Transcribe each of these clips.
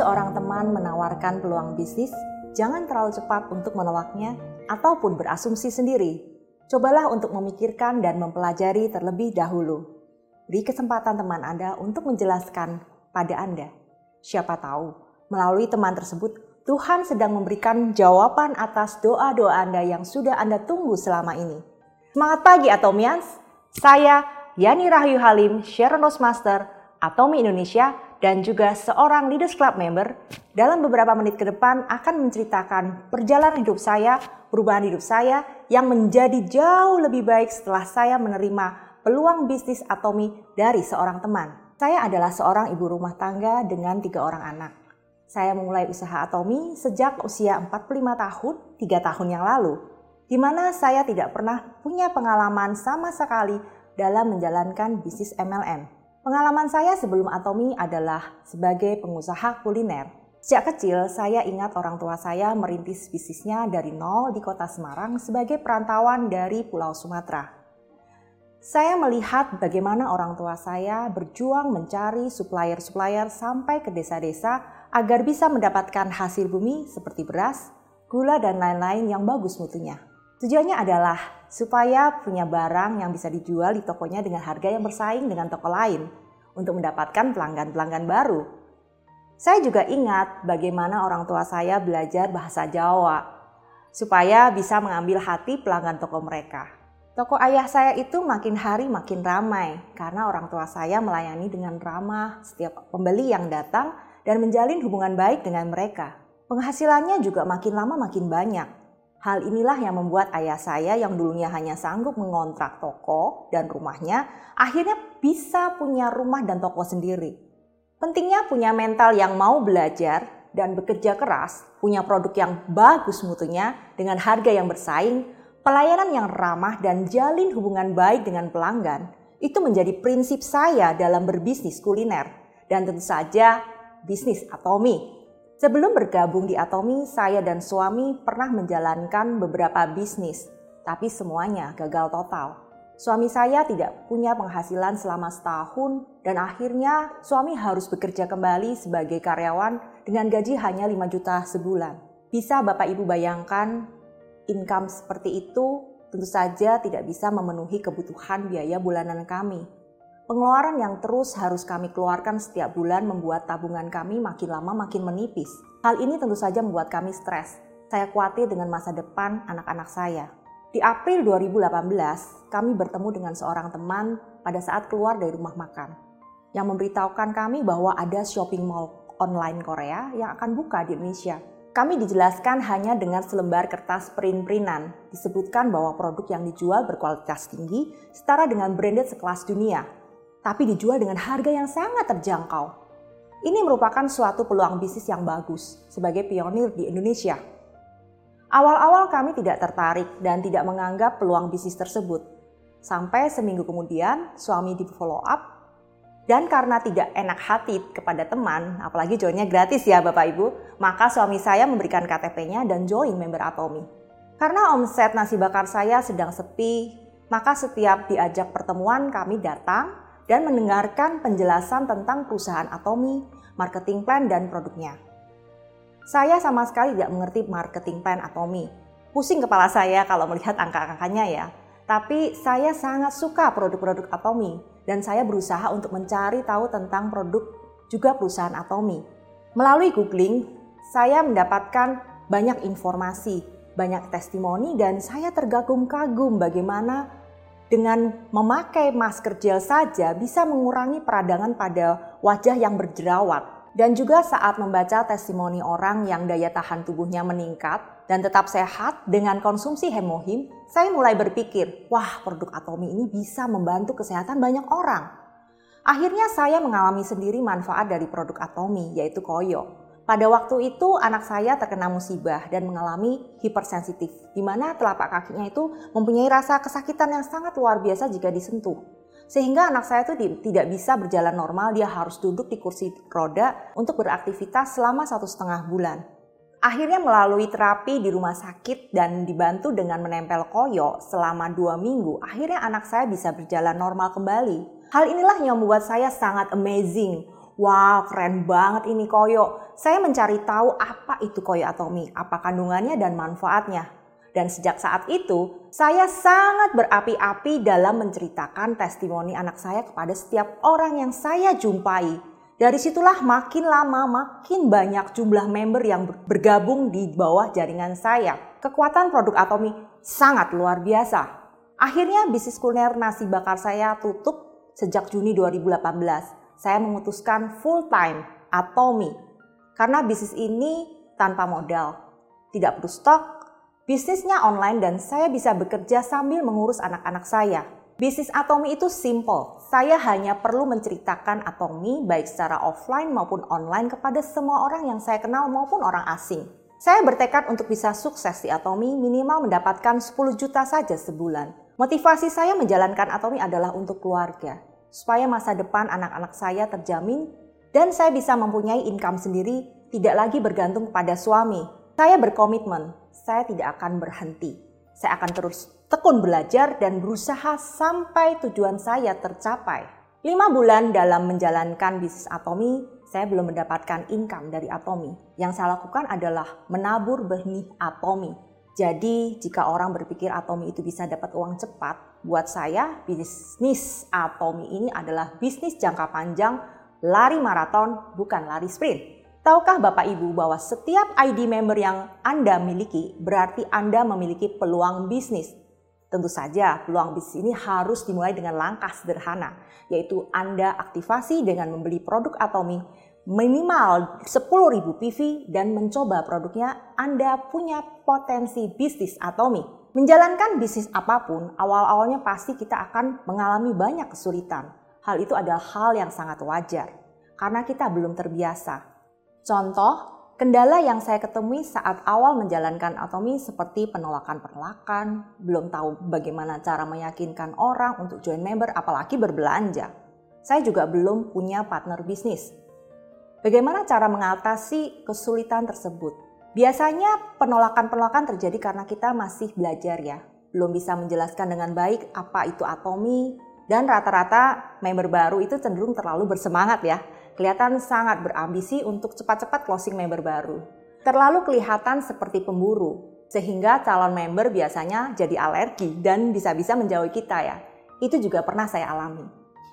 seorang teman menawarkan peluang bisnis, jangan terlalu cepat untuk menolaknya ataupun berasumsi sendiri. Cobalah untuk memikirkan dan mempelajari terlebih dahulu. Beri kesempatan teman Anda untuk menjelaskan pada Anda. Siapa tahu, melalui teman tersebut, Tuhan sedang memberikan jawaban atas doa-doa Anda yang sudah Anda tunggu selama ini. Semangat pagi Atomians! Saya Yani Rahyu Halim, Sharon Master, Atomi Indonesia, dan juga seorang Leaders Club member, dalam beberapa menit ke depan akan menceritakan perjalanan hidup saya, perubahan hidup saya yang menjadi jauh lebih baik setelah saya menerima peluang bisnis Atomi dari seorang teman. Saya adalah seorang ibu rumah tangga dengan 3 orang anak. Saya memulai usaha Atomi sejak usia 45 tahun, 3 tahun yang lalu, di mana saya tidak pernah punya pengalaman sama sekali dalam menjalankan bisnis MLM. Pengalaman saya sebelum Atomi adalah sebagai pengusaha kuliner. Sejak kecil, saya ingat orang tua saya merintis bisnisnya dari nol di kota Semarang sebagai perantauan dari Pulau Sumatera. Saya melihat bagaimana orang tua saya berjuang mencari supplier-supplier sampai ke desa-desa agar bisa mendapatkan hasil bumi seperti beras, gula, dan lain-lain yang bagus mutunya. Tujuannya adalah supaya punya barang yang bisa dijual di tokonya dengan harga yang bersaing dengan toko lain untuk mendapatkan pelanggan-pelanggan baru. Saya juga ingat bagaimana orang tua saya belajar bahasa Jawa supaya bisa mengambil hati pelanggan toko mereka. Toko ayah saya itu makin hari makin ramai karena orang tua saya melayani dengan ramah setiap pembeli yang datang dan menjalin hubungan baik dengan mereka. Penghasilannya juga makin lama makin banyak. Hal inilah yang membuat ayah saya yang dulunya hanya sanggup mengontrak toko dan rumahnya, akhirnya bisa punya rumah dan toko sendiri. Pentingnya punya mental yang mau belajar dan bekerja keras, punya produk yang bagus mutunya dengan harga yang bersaing, pelayanan yang ramah dan jalin hubungan baik dengan pelanggan, itu menjadi prinsip saya dalam berbisnis kuliner dan tentu saja bisnis Atomi. Sebelum bergabung di Atomi, saya dan suami pernah menjalankan beberapa bisnis, tapi semuanya gagal total. Suami saya tidak punya penghasilan selama setahun dan akhirnya suami harus bekerja kembali sebagai karyawan dengan gaji hanya 5 juta sebulan. Bisa Bapak Ibu bayangkan, income seperti itu tentu saja tidak bisa memenuhi kebutuhan biaya bulanan kami. Pengeluaran yang terus harus kami keluarkan setiap bulan membuat tabungan kami makin lama makin menipis. Hal ini tentu saja membuat kami stres. Saya khawatir dengan masa depan anak-anak saya. Di April 2018, kami bertemu dengan seorang teman pada saat keluar dari rumah makan yang memberitahukan kami bahwa ada shopping mall online Korea yang akan buka di Indonesia. Kami dijelaskan hanya dengan selembar kertas print-printan. Disebutkan bahwa produk yang dijual berkualitas tinggi setara dengan branded sekelas dunia, tapi dijual dengan harga yang sangat terjangkau. Ini merupakan suatu peluang bisnis yang bagus sebagai pionir di Indonesia. Awal-awal kami tidak tertarik dan tidak menganggap peluang bisnis tersebut. Sampai seminggu kemudian suami di follow up, dan karena tidak enak hati kepada teman, apalagi joinnya gratis ya Bapak Ibu, maka suami saya memberikan KTP-nya dan join member Atomi. Karena omset nasi bakar saya sedang sepi, maka setiap diajak pertemuan kami datang dan mendengarkan penjelasan tentang perusahaan Atomi, marketing plan, dan produknya. Saya sama sekali tidak mengerti marketing plan Atomi. Pusing kepala saya kalau melihat angka-angkanya ya. Tapi saya sangat suka produk-produk Atomi dan saya berusaha untuk mencari tahu tentang produk juga perusahaan Atomi. Melalui googling, saya mendapatkan banyak informasi, banyak testimoni dan saya terkagum-kagum bagaimana dengan memakai masker gel saja bisa mengurangi peradangan pada wajah yang berjerawat. Dan juga saat membaca testimoni orang yang daya tahan tubuhnya meningkat dan tetap sehat dengan konsumsi hemohim, saya mulai berpikir, wah produk Atomi ini bisa membantu kesehatan banyak orang. Akhirnya saya mengalami sendiri manfaat dari produk Atomi, yaitu koyo. Pada waktu itu anak saya terkena musibah dan mengalami hipersensitif, di mana telapak kakinya itu mempunyai rasa kesakitan yang sangat luar biasa jika disentuh. Sehingga anak saya itu tidak bisa berjalan normal, dia harus duduk di kursi roda untuk beraktivitas selama 1,5 bulan. Akhirnya melalui terapi di rumah sakit dan dibantu dengan menempel koyo selama 2 minggu, akhirnya anak saya bisa berjalan normal kembali. Hal inilah yang membuat saya sangat amazing. Wow, keren banget ini koyo. Saya mencari tahu apa itu koyo atomi, apa kandungannya dan manfaatnya. Dan sejak saat itu, saya sangat berapi-api dalam menceritakan testimoni anak saya kepada setiap orang yang saya jumpai. Dari situlah makin lama makin banyak jumlah member yang bergabung di bawah jaringan saya. Kekuatan produk atomi sangat luar biasa. Akhirnya bisnis kuliner nasi bakar saya tutup sejak Juni 2018. Saya memutuskan full time Atomi karena bisnis ini tanpa modal, tidak perlu stok, bisnisnya online dan saya bisa bekerja sambil mengurus anak-anak saya. Bisnis Atomi itu simple, saya hanya perlu menceritakan Atomi baik secara offline maupun online kepada semua orang yang saya kenal maupun orang asing. Saya bertekad untuk bisa sukses di Atomi minimal mendapatkan 10 juta saja sebulan. Motivasi saya menjalankan Atomi adalah untuk keluarga, supaya masa depan anak-anak saya terjamin dan saya bisa mempunyai income sendiri, tidak lagi bergantung kepada suami. Saya berkomitmen, saya tidak akan berhenti. Saya akan terus tekun belajar dan berusaha sampai tujuan saya tercapai. 5 bulan dalam menjalankan bisnis Atomi, saya belum mendapatkan income dari Atomi. Yang saya lakukan adalah menabur benih Atomi. Jadi jika orang berpikir Atomi itu bisa dapat uang cepat, buat saya bisnis Atomi ini adalah bisnis jangka panjang, lari maraton bukan lari sprint. Tahukah Bapak Ibu bahwa setiap ID member yang Anda miliki berarti Anda memiliki peluang bisnis. Tentu saja peluang bisnis ini harus dimulai dengan langkah sederhana, yaitu Anda aktivasi dengan membeli produk Atomi minimal 10.000 PV dan mencoba produknya. Anda punya potensi bisnis Atomi. Menjalankan bisnis apapun, awal-awalnya pasti kita akan mengalami banyak kesulitan. Hal itu adalah hal yang sangat wajar, karena kita belum terbiasa. Contoh, kendala yang saya ketemui saat awal menjalankan Atomi seperti penolakan-penolakan, belum tahu bagaimana cara meyakinkan orang untuk join member, apalagi berbelanja. Saya juga belum punya partner bisnis. Bagaimana cara mengatasi kesulitan tersebut? Biasanya penolakan-penolakan terjadi karena kita masih belajar ya. Belum bisa menjelaskan dengan baik apa itu Atomi, dan rata-rata member baru itu cenderung terlalu bersemangat ya. Kelihatan sangat berambisi untuk cepat-cepat closing member baru. Terlalu kelihatan seperti pemburu, sehingga calon member biasanya jadi alergi dan bisa-bisa menjauhi kita ya. Itu juga pernah saya alami.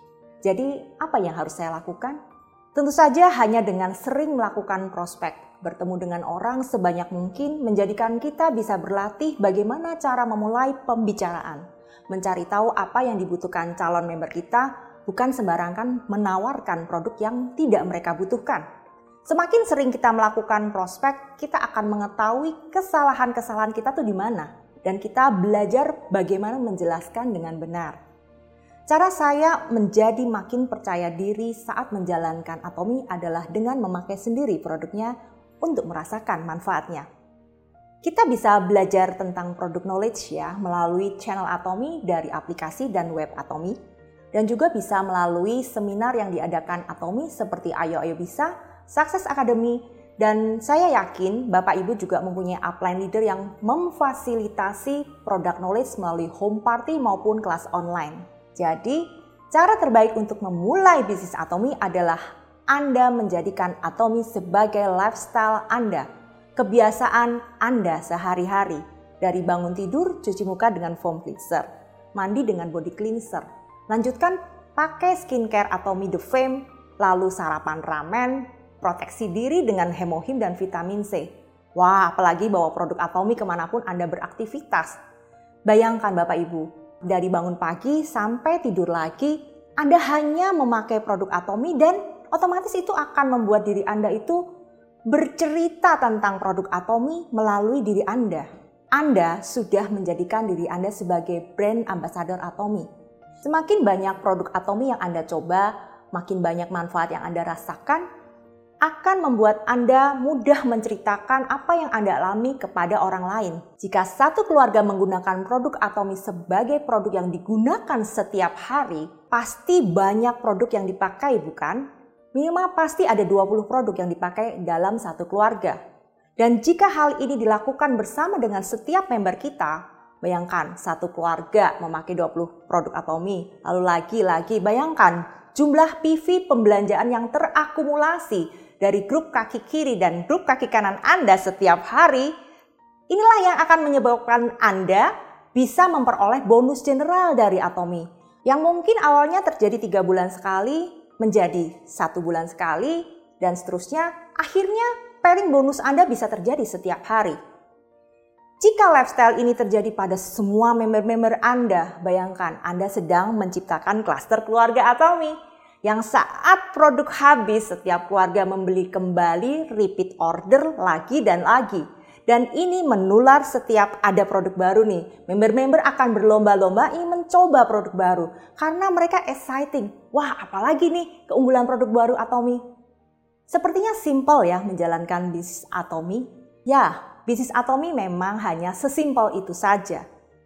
Jadi apa yang harus saya lakukan? Tentu saja hanya dengan sering melakukan prospek, bertemu dengan orang sebanyak mungkin menjadikan kita bisa berlatih bagaimana cara memulai pembicaraan. Mencari tahu apa yang dibutuhkan calon member kita, bukan sembarangan menawarkan produk yang tidak mereka butuhkan. Semakin sering kita melakukan prospek, kita akan mengetahui kesalahan-kesalahan kita tuh di mana. Dan kita belajar bagaimana menjelaskan dengan benar. Cara saya menjadi makin percaya diri saat menjalankan Atomi adalah dengan memakai sendiri produknya untuk merasakan manfaatnya. Kita bisa belajar tentang produk knowledge ya melalui channel Atomi dari aplikasi dan web Atomi, dan juga bisa melalui seminar yang diadakan Atomi seperti Ayo Ayo Bisa, Success Academy, dan saya yakin Bapak Ibu juga mempunyai upline leader yang memfasilitasi produk knowledge melalui home party maupun kelas online. Jadi, cara terbaik untuk memulai bisnis Atomi adalah Anda menjadikan Atomi sebagai lifestyle Anda, kebiasaan Anda sehari-hari. Dari bangun tidur, cuci muka dengan foam cleanser, mandi dengan body cleanser, lanjutkan pakai skincare Atomi The Fame, lalu sarapan ramen, proteksi diri dengan hemohim dan vitamin C. Wah, apalagi bawa produk Atomi kemanapun Anda beraktivitas. Bayangkan Bapak Ibu, dari bangun pagi sampai tidur lagi, Anda hanya memakai produk Atomi dan otomatis itu akan membuat diri Anda itu bercerita tentang produk Atomi melalui diri Anda. Anda sudah menjadikan diri Anda sebagai brand ambassador Atomi. Semakin banyak produk Atomi yang Anda coba, makin banyak manfaat yang Anda rasakan, akan membuat Anda mudah menceritakan apa yang Anda alami kepada orang lain. Jika satu keluarga menggunakan produk Atomi sebagai produk yang digunakan setiap hari, pasti banyak produk yang dipakai bukan? Minimal pasti ada 20 produk yang dipakai dalam satu keluarga. Dan jika hal ini dilakukan bersama dengan setiap member kita, Bayangkan satu keluarga memakai 20 produk Atomy. Lalu lagi bayangkan jumlah PV pembelanjaan yang terakumulasi dari grup kaki kiri dan grup kaki kanan Anda setiap hari. Inilah yang akan menyebabkan Anda bisa memperoleh bonus general dari Atomy. Yang mungkin awalnya terjadi 3 bulan sekali, menjadi 1 bulan sekali, dan seterusnya. Akhirnya pairing bonus Anda bisa terjadi setiap hari. Jika lifestyle ini terjadi pada semua member-member Anda, bayangkan Anda sedang menciptakan klaster keluarga Atomy. Yang saat produk habis, setiap keluarga membeli kembali, repeat order lagi dan lagi. Dan ini menular setiap ada produk baru nih. Member-member akan berlomba-lomba ingin mencoba produk baru. Karena mereka exciting. Wah, apalagi nih keunggulan produk baru Atomy. Sepertinya simple ya menjalankan bisnis Atomy. Ya, bisnis Atomy memang hanya sesimpel itu saja,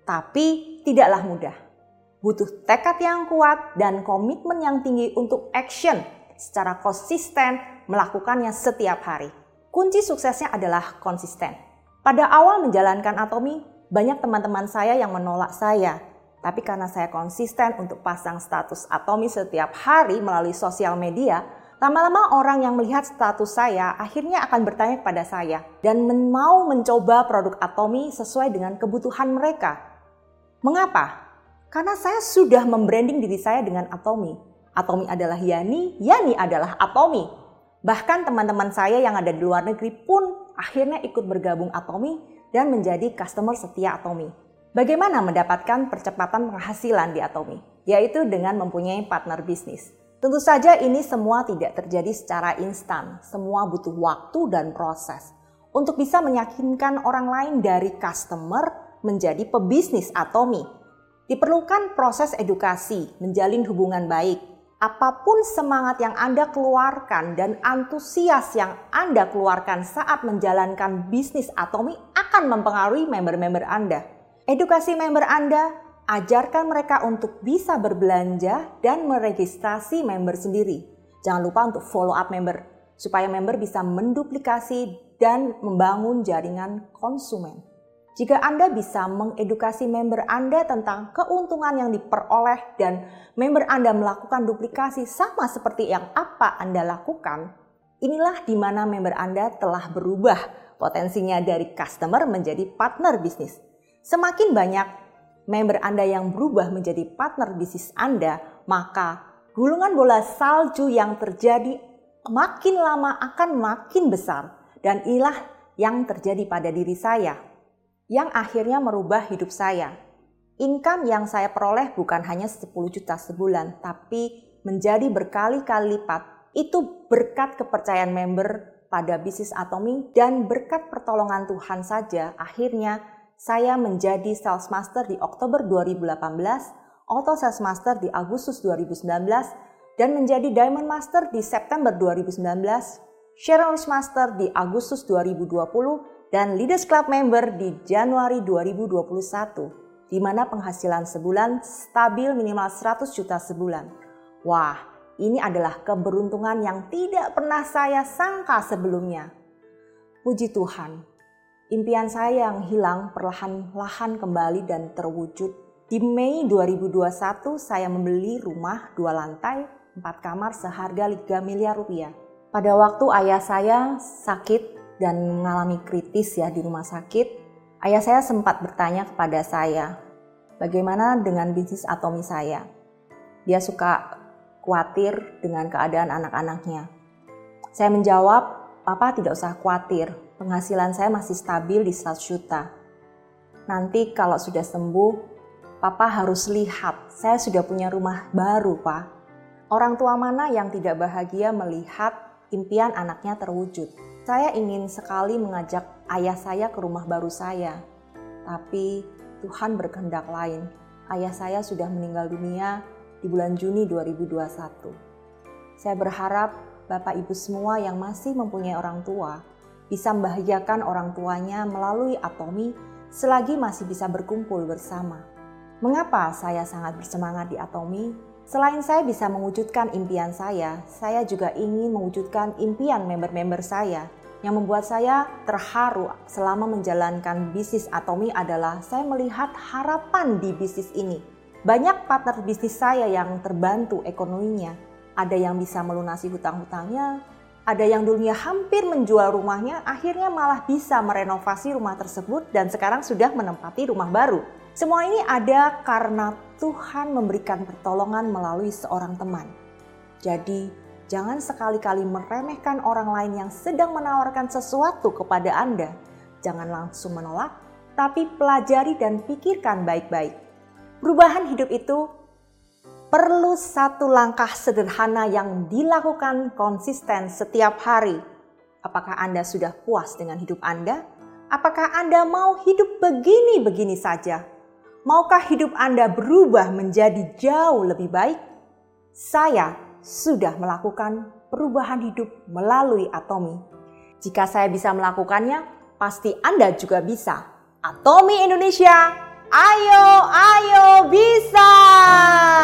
tapi tidaklah mudah. Butuh tekad yang kuat dan komitmen yang tinggi untuk action secara konsisten melakukannya setiap hari. Kunci suksesnya adalah konsisten. Pada awal menjalankan Atomy, banyak teman-teman saya yang menolak saya. Tapi karena saya konsisten untuk pasang status Atomy setiap hari melalui sosial media, lama-lama orang yang melihat status saya akhirnya akan bertanya kepada saya dan mau mencoba produk Atomy sesuai dengan kebutuhan mereka. Mengapa? Karena saya sudah membranding diri saya dengan Atomy. Atomy adalah Yani, Yani adalah Atomy. Bahkan teman-teman saya yang ada di luar negeri pun akhirnya ikut bergabung Atomy dan menjadi customer setia Atomy. Bagaimana mendapatkan percepatan penghasilan di Atomy? Yaitu dengan mempunyai partner bisnis. Tentu saja ini semua tidak terjadi secara instan, semua butuh waktu dan proses. Untuk bisa meyakinkan orang lain dari customer menjadi pebisnis Atomy, diperlukan proses edukasi, menjalin hubungan baik. Apapun semangat yang Anda keluarkan dan antusias yang Anda keluarkan saat menjalankan bisnis Atomy akan mempengaruhi member-member Anda. Edukasi member Anda, ajarkan mereka untuk bisa berbelanja dan meregistrasi member sendiri. Jangan lupa untuk follow up member, supaya member bisa menduplikasi dan membangun jaringan konsumen. Jika Anda bisa mengedukasi member Anda tentang keuntungan yang diperoleh dan member Anda melakukan duplikasi sama seperti yang apa Anda lakukan, inilah di mana member Anda telah berubah potensinya dari customer menjadi partner bisnis. Semakin banyak member Anda yang berubah menjadi partner bisnis Anda, maka gulungan bola salju yang terjadi makin lama akan makin besar. Dan inilah yang terjadi pada diri saya, yang akhirnya merubah hidup saya. Income yang saya peroleh bukan hanya 10 juta sebulan, tapi menjadi berkali-kali lipat. Itu berkat kepercayaan member pada bisnis Atomy dan berkat pertolongan Tuhan saja. Akhirnya saya menjadi Sales Master di Oktober 2018, Auto Sales Master di Agustus 2019, dan menjadi Diamond Master di September 2019, Share Master di Agustus 2020, dan Leaders Club Member di Januari 2021, di mana penghasilan sebulan stabil minimal 100 juta sebulan. Wah, ini adalah keberuntungan yang tidak pernah saya sangka sebelumnya. Puji Tuhan. Impian saya yang hilang perlahan-lahan kembali dan terwujud. Di Mei 2021 saya membeli rumah 2 lantai, 4 kamar seharga 3 miliar rupiah. Pada waktu ayah saya sakit dan mengalami kritis ya di rumah sakit, ayah saya sempat bertanya kepada saya, bagaimana dengan bisnis Atomy saya? Dia suka khawatir dengan keadaan anak-anaknya. Saya menjawab, Papa tidak usah khawatir. Penghasilan saya masih stabil di 100 juta. Nanti kalau sudah sembuh, Papa harus lihat, saya sudah punya rumah baru, Pak. Orang tua mana yang tidak bahagia melihat impian anaknya terwujud? Saya ingin sekali mengajak ayah saya ke rumah baru saya. Tapi Tuhan berkehendak lain. Ayah saya sudah meninggal dunia di bulan Juni 2021. Saya berharap Bapak Ibu semua yang masih mempunyai orang tua bisa membahagiakan orang tuanya melalui Atomy selagi masih bisa berkumpul bersama. Mengapa saya sangat bersemangat di Atomy? Selain saya bisa mewujudkan impian saya juga ingin mewujudkan impian member-member saya. Yang membuat saya terharu selama menjalankan bisnis Atomy adalah saya melihat harapan di bisnis ini. Banyak partner bisnis saya yang terbantu ekonominya. Ada yang bisa melunasi hutang-hutangnya, ada yang dulunya hampir menjual rumahnya, akhirnya malah bisa merenovasi rumah tersebut dan sekarang sudah menempati rumah baru. Semua ini ada karena Tuhan memberikan pertolongan melalui seorang teman. Jadi, jangan sekali-kali meremehkan orang lain yang sedang menawarkan sesuatu kepada Anda. Jangan langsung menolak, tapi pelajari dan pikirkan baik-baik. Perubahan hidup itu perlu satu langkah sederhana yang dilakukan konsisten setiap hari. Apakah Anda sudah puas dengan hidup Anda? Apakah Anda mau hidup begini-begini saja? Maukah hidup Anda berubah menjadi jauh lebih baik? Saya sudah melakukan perubahan hidup melalui Atomy. Jika saya bisa melakukannya, pasti Anda juga bisa. Atomy Indonesia, ayo bisa!